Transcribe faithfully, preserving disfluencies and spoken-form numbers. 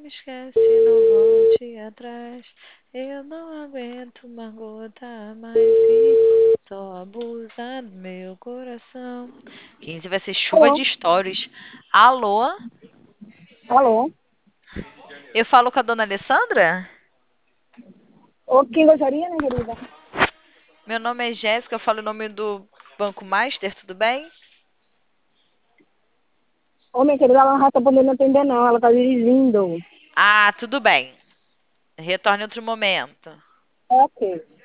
me esquece, não volte atrás. Eu não aguento uma gota a mais e só abusa do meu coração. quinze vai ser chuva Alô? de stories. Alô? Alô? Eu falo com a dona Alessandra? Ô, quem gostaria, né, querida? Meu nome é Jéssica, eu falo o nome do Banco Master, tudo bem? Ô, minha querida, ela não está podendo atender, não. Ela está dirigindo. Ah, tudo bem. Retorne em outro momento. Ok.